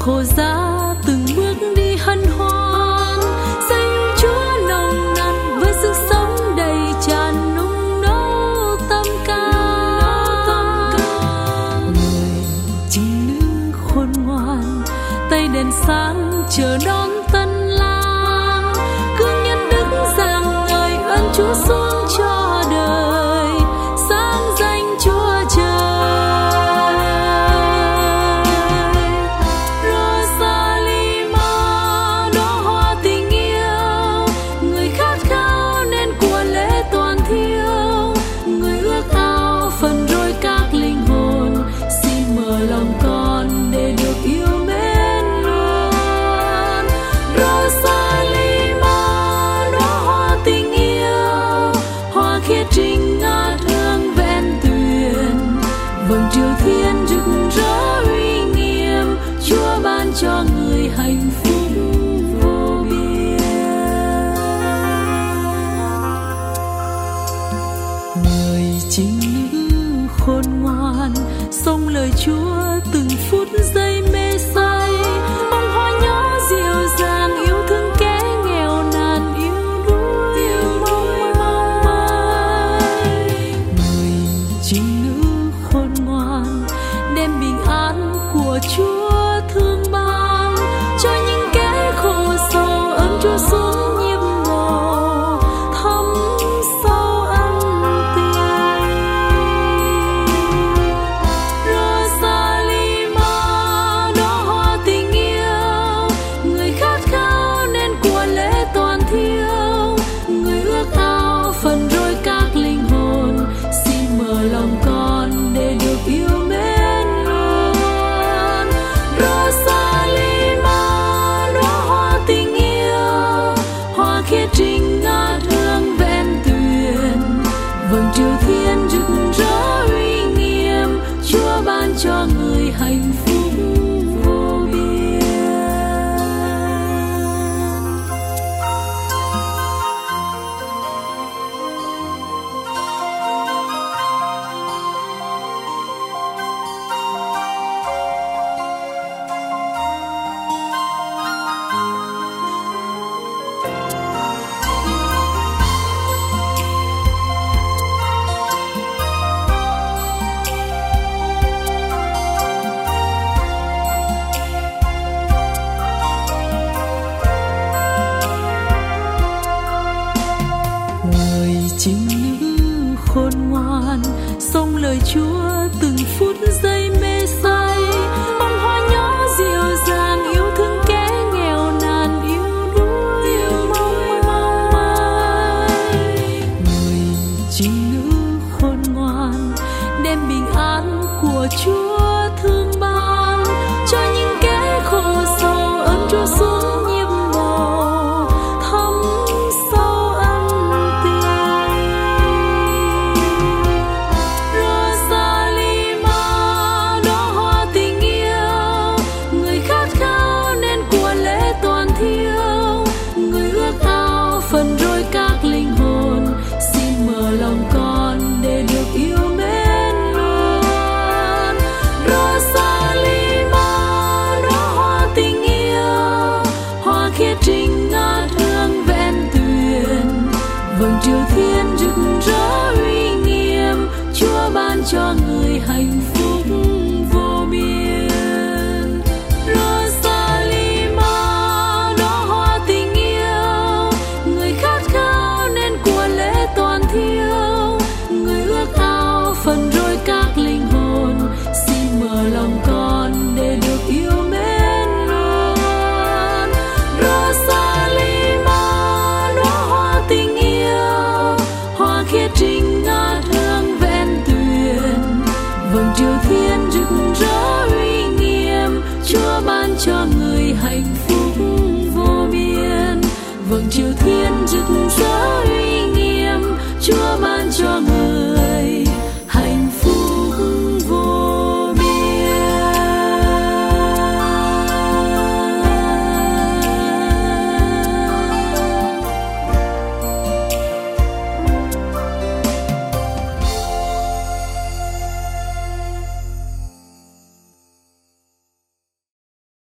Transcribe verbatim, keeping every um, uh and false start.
khổ giá từng bước đi hân hoan, danh Chúa nồng nàn với sức sống đầy tràn nung nấu tâm ca. Người trinh nữ khôn ngoan, tay đèn sáng chờ đón tân lang, cương nhân đức rằng ngời ơn Chúa xuống cho đời, sáng danh Chúa trời. Rosalima đóa hoa tình yêu, người khát khao nên của lễ toàn thiêu, người ước ao phần rối các linh hồn, xin mở lòng con để được yêu mến luôn. Rosalima đóa hoa tình yêu, hoa khiết trinh ngát hương ven tuyền, vầng triều thiên rực rỡ uy nghiêm, Chúa ban cho người hạnh phúc vô biên. Người trinh nữ khôn ngoan, sống lời Chúa từng phút giây mê say, bông hoa nhỏ dịu dàng yêu thương kẻ nghèo nàn, yêu đuối yêu mong manh. Người trinh nữ khôn ngoan, đem bình an của Chúa thương ban, cho những kẻ khổ sầu ơn Chúa xuống nhiếp mồ, thấm sâu ân tình. Rosalima đóa hoa tình yêu, người khát khao nên của lễ toàn thiêu, người ước ao phần rối các linh hồn, xin mở lòng con để được yêu mến luôn. Rosalima đóa hoa tình yêu, hoa khiết trinh ngát hương ven tuyền, vầng triều thiên rực rỡ uy nghiêm, Chúa ban cho người hạnh phúc vô biên. Người trinh nữ khôn ngoan, sống lời Chúa từng phút giây mê say, bông hoa nhỏ dịu dàng yêu thương kẻ nghèo nàn, yêu đuối yêu mong manh. Người trinh nữ khôn ngoan, đem bình an của Chúa thương ban, cho những kẻ khổ sầu ơn Chúa xuống nhiếp mồ, thấm sâu ân tình. Rosalima đóa hoa tình yêu, người khát khao nên của lễ toàn thiêu, người ước ao phần rối các linh hồn, xin mở lòng con để được yêu mến luôn. Rosalima đóa hoa tình yêu, hoa khiết trinh ngát hương ven tuyền, vầng triều thiên rực rỡ uy nghiêm, Chúa ban cho người hạnh phúc vô biên. Rosalima đóa hoa tình yêu, người khát khao nên của lễ toàn thiêu, người ước ao phần rối các linh hồn, xin mở lòng con để được yêu mến luôn. Rosalima đóa hoa tình yêu, hoa khiết trinh ngát hương ven tuyền, vầng triều thiên rực rỡ uy nghiêm, Chúa ban cho người hạnh phúc vô biên, vầng triều thiên rực rỡ